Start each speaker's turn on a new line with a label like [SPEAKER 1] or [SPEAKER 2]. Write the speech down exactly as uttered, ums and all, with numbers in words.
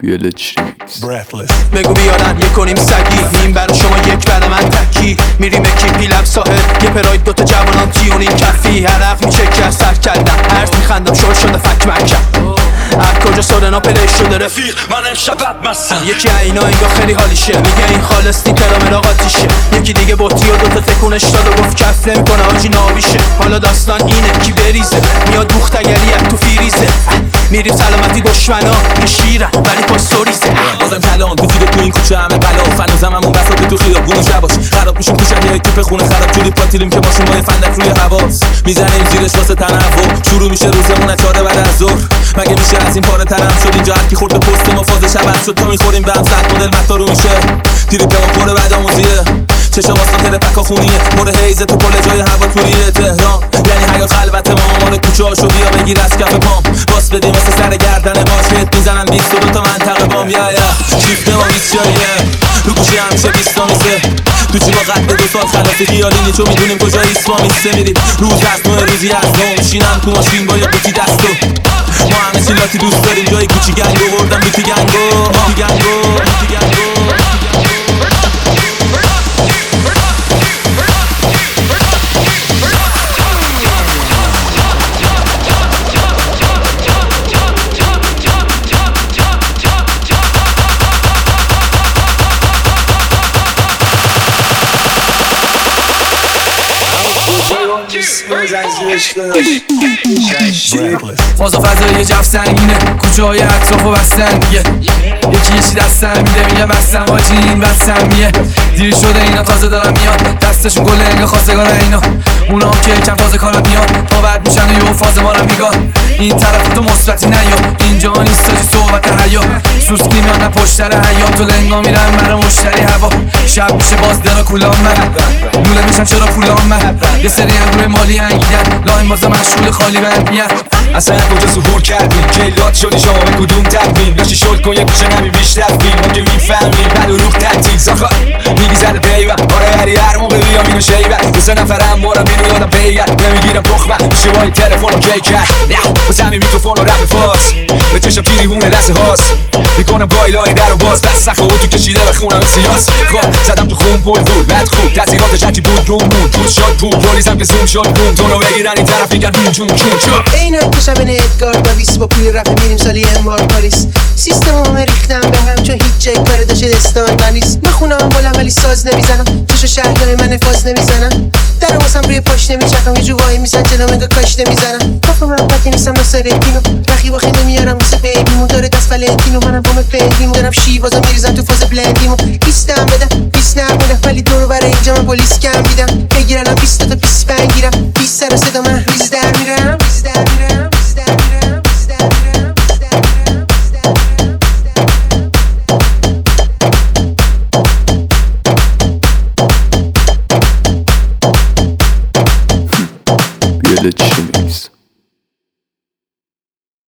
[SPEAKER 1] بگو بیارن یک کنیم سگی نیم برا شما یک برا من تکی میریم اکیپی لب ساحل یه پراید دوتا جوانان تیونیم کفی حرف میشه که از سر کردم هرز میخندم شل شده فک مکم هر کجا سورنا پلی شده رفیق من امشب بدمستم یکی اینا انگاه خیلی حالیشه میگه این خالص نیکرامل آقاتیشه یکی دیگه بطی و دوتا تکونش داد و گفت کف نمیکنه آجی نابیشه حالا داستان اینه کی بریزه میاد دوخت اگریت تو فیریزه میریم سلامتی دشمنا که شیرن ولی پا سوریزه
[SPEAKER 2] بازم کلان بفیده تو این کوچه همه بلا فنوزم همون بساط تو خیابون و شباش خراب میشیم تو شهر توپ خونه خراب جوری پاتیلیم که ماشین با فندک روی حواس میزنیم زیرش واسه تنوع شروع میشه روزمون چهار بعد از ظهر مگه میشه از این پاره ترم شد اینجا هر کی خورد به پست ما فاز شب شد تا میخوریم به هم صد مدل متا رو میشه تریپ ما پر بعد آموزیه چشم واسه تر پکا خونیه پر هیزه تو کل جای هوا توریه تهران یعنی حیات خلوت ما مال کوچه هاشو بیا بگیر از کف پام باس بدیم واسه سر گردن باش هت میزنن بیست و دو تا منطقه بام یا یا شیفت ما بیست جاییه رو گوشی همیشه بیست تا میسه تو چی با قد دو سال خلاصی خیالینی چون میدونیم کجا ایسوا میسته میریم روز از نوع روزی از نو میشینم تو ماشین با یا بوتی دستو ما همه چی لاتی دوست داریم جای کوچی گنگو بردم بیتی گنگو بیتی گنگو بیتی گنگو
[SPEAKER 3] فاز و فضای جف سنگینه کوچه های اطراف و بستن دیگه یکی یکی دستم میده میگه بستم واجی این بستم میه دیر شده اینا تازه دارم میاد دستشون گله انگه خواستگار اینا اونا هم که کم فاز کارم میاد تا بعد میشن و یه فاز ما رو میگاه این طرف تو مثبتی نیا اینجا نیست تاجی صحبت حیا سوسکی میانه پشتر حیات و لنگا میرن برا مشتری هوا شب میشه باز درا کولام من لوله میشن چرا پولام من یه سری هم روی مالی انگیدن لاین بازه مشغول خالی بندیت
[SPEAKER 4] اصلا کجا ظهور کردیم کیلات شدی شما به کدوم تقویم داشتی شل کن یه کوچه نمی بیشتر فیلم ما که میفهمیم بد و روح تعطیل ساخا میگی زده پیوه آره هری هر موقع بیام اینو شیبه دو سه نفرم مورم اینو یادم پیگرد نمیگیرم تخمه میشه با این تلفن رو کی کرد نه بس همین میکروفون رو رپ فاس به چشم پیریونه لحظه هاست میکنم گایلای در و باز دست سخت و تو کشیده به خونم سیاس خب زدم تو خون پول بود بعد خوب تاثیراتش هرچی بود روم بود بود شد بود پلیسم که زوم شد بوم تو رو بگیرن این طرف میگن جون جون جون
[SPEAKER 5] اینا که شب ادگار داویس با پول رفت میریم سالی امار پاریس سیستم هم ریختم به هم چون هیچ جای کار داشته دستان منیست بخونم بولم ولی ساز نمیزنم توشو شهرهای من فاز نمیزنم در واسم روی پاش نمیچرخم یه جوایی میسن جلو منگا کاش نمیزنم کافم من پاکی نیستم ناصر دینو رخیب آخی نمیارم واسه بیبیمو داره دست فلنتینو منم بام پنگیمو دارم شیوازا میریزم تو فاز بلندیمو بیستم بدم بیست نبودم ولی دورو برای اینجا من پلیس کم دیدم بگیرنم بیست تا بیست پنج گیرم بیست سر صدا من ریز در میرم ریز در میرم ریز در میرم ریز در میرم ریز در میرم
[SPEAKER 1] بیاله چی